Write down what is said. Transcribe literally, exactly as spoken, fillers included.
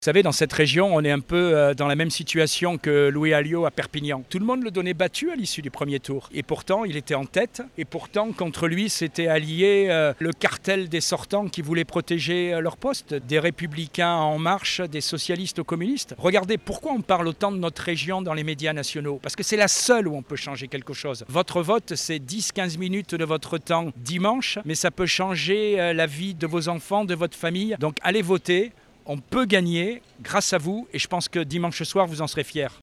Vous savez, dans cette région, on est un peu euh, dans la même situation que Louis Alliot à Perpignan. Tout le monde le donnait battu à l'issue du premier tour. Et pourtant, il était en tête. Et pourtant, contre lui, s'était allié euh, le cartel des sortants qui voulaient protéger euh, leur poste. Des républicains en marche, des socialistes aux communistes. Regardez, pourquoi on parle autant de notre région dans les médias nationaux? Parce que c'est la seule où on peut changer quelque chose. Votre vote, c'est dix à quinze minutes de votre temps dimanche, mais ça peut changer euh, la vie de vos enfants, de votre famille. Donc allez voter. On peut gagner grâce à vous et je pense que dimanche soir, vous en serez fiers.